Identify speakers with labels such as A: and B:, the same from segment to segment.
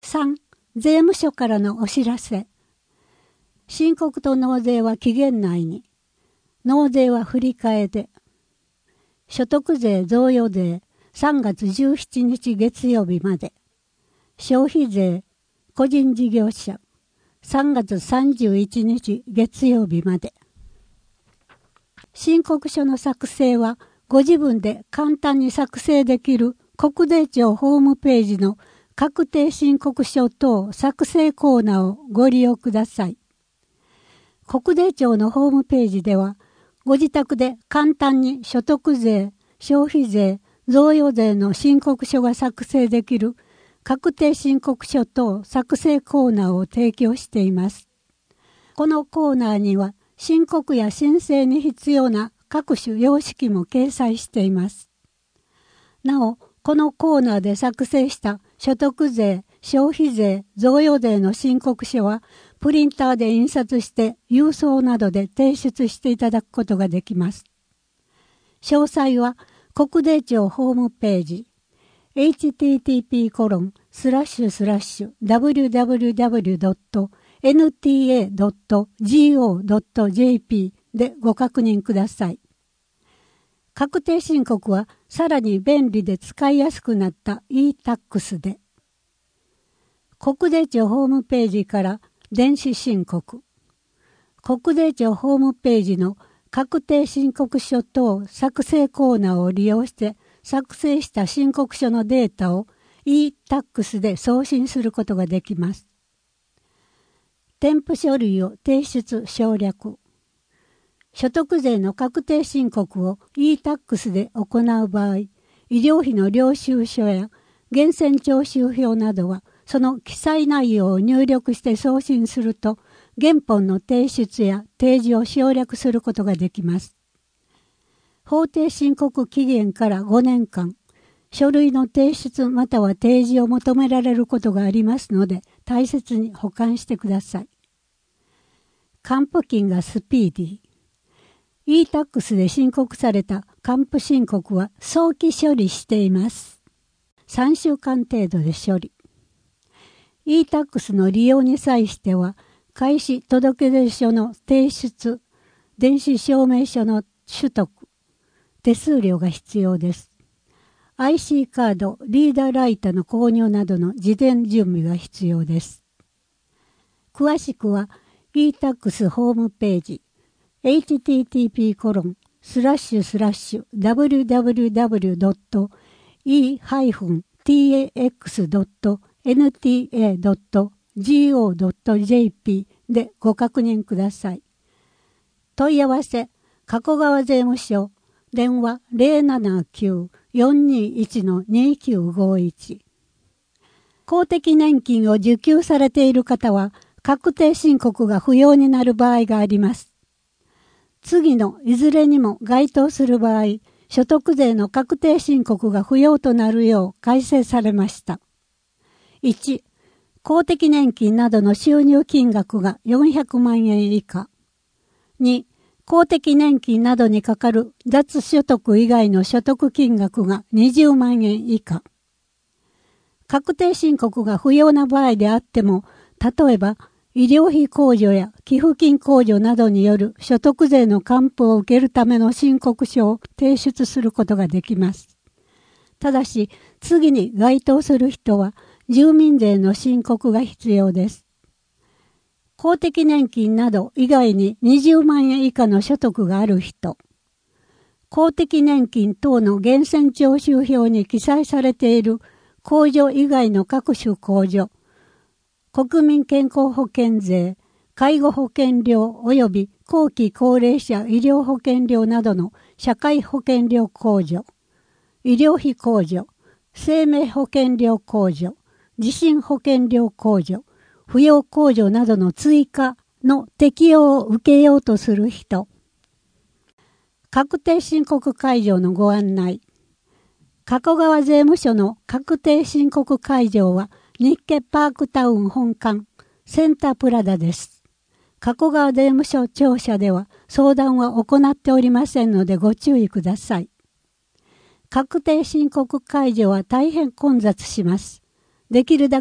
A: 3、税務署からのお知らせ。申告と納税は期限内に。納税は振り替えで。所得税贈与税3月17日月曜日まで。消費税個人事業者3月31日月曜日まで。申告書の作成はご自分で簡単に作成できる国税庁ホームページの確定申告書等作成コーナーをご利用ください。国税庁のホームページでは、ご自宅で簡単に所得税、消費税、贈与税の申告書が作成できる確定申告書等作成コーナーを提供しています。このコーナーには申告や申請に必要な各種様式も掲載しています。なお、このコーナーで作成した所得税、消費税、贈与税の申告書はプリンターで印刷して郵送などで提出していただくことができます。詳細は国税庁ホームページ http://www.nta.go.jp でご確認ください。確定申告はさらに便利で使いやすくなった e-tax で。国税庁ホームページから電子申告。国税庁ホームページの確定申告書等作成コーナーを利用して作成した申告書のデータを e-tax で送信することができます。添付書類を提出省略。所得税の確定申告を e-tax で行う場合、医療費の領収書や源泉徴収票などはその記載内容を入力して送信すると、原本の提出や提示を省略することができます。法定申告期限から5年間、書類の提出または提示を求められることがありますので、大切に保管してください。還付金がスピーディー。e-tax で申告された還付申告は早期処理しています。3週間程度で処理。e-tax の利用に際しては、開始届出書の提出、電子証明書の取得、手数料が必要です。IC カード、リーダーライターの購入などの事前準備が必要です。詳しくは e-tax ホームページ http://www.e-tax.nta.go.jp でご確認ください。問い合わせ、加古川税務署、電話 079-421-2951。公的年金を受給されている方は、確定申告が不要になる場合があります。次のいずれにも該当する場合、所得税の確定申告が不要となるよう改正されました。1、公的年金などの収入金額が400万円以下。2、公的年金などにかかる雑所得以外の所得金額が20万円以下。確定申告が不要な場合であっても、例えば医療費控除や寄付金控除などによる所得税の還付を受けるための申告書を提出することができます。ただし、次に該当する人は住民税の申告が必要です。公的年金など以外に20万円以下の所得がある人、公的年金等の源泉徴収票に記載されている控除以外の各種控除、国民健康保険税、介護保険料及び後期高齢者医療保険料などの社会保険料控除、医療費控除、生命保険料控除、地震保険料控除、扶養控除などの追加の適用を受けようとする人。確定申告会場のご案内。加古川税務署の確定申告会場は日家パークタウン本館センタープラザです。加古川税務署庁舎では相談は行っておりませんのでご注意ください。確定申告会場は大変混雑します。できるだけ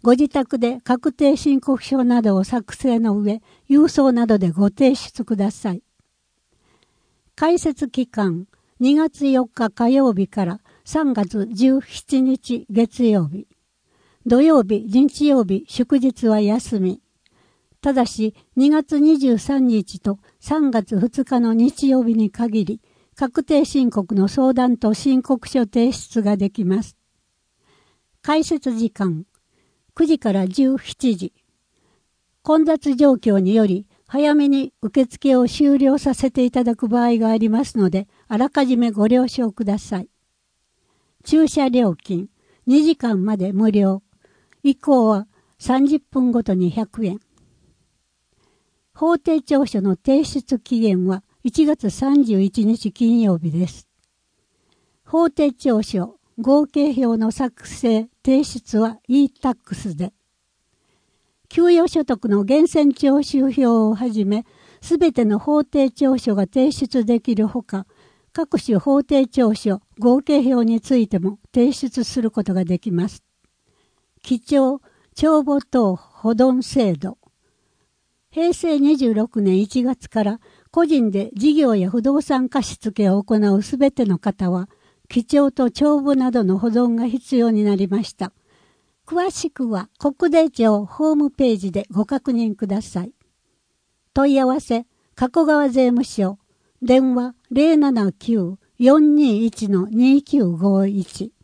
A: ご自宅で確定申告書などを作成の上、郵送などでご提出ください。開設期間、2月4日火曜日から3月17日月曜日。土曜日、日曜日、祝日は休み。ただし、2月23日と3月2日の日曜日に限り、確定申告の相談と申告書提出ができます。開設時間、9時から17時。混雑状況により、早めに受付を終了させていただく場合がありますので、あらかじめご了承ください。駐車料金、2時間まで無料。以降は30分ごとに100円。法定調書の提出期限は1月31日金曜日です。法定調書、合計表の作成、提出は e-tax で。給与所得の源泉徴収票をはじめ、すべての法定調書が提出できるほか、各種法定調書、合計表についても提出することができます。記帳、帳簿等保存制度。平成26年1月から個人で事業や不動産貸付を行うすべての方は、記帳と帳簿などの保存が必要になりました。詳しくは国税庁ホームページでご確認ください。問い合わせ、加古川税務署、電話 079-421-2951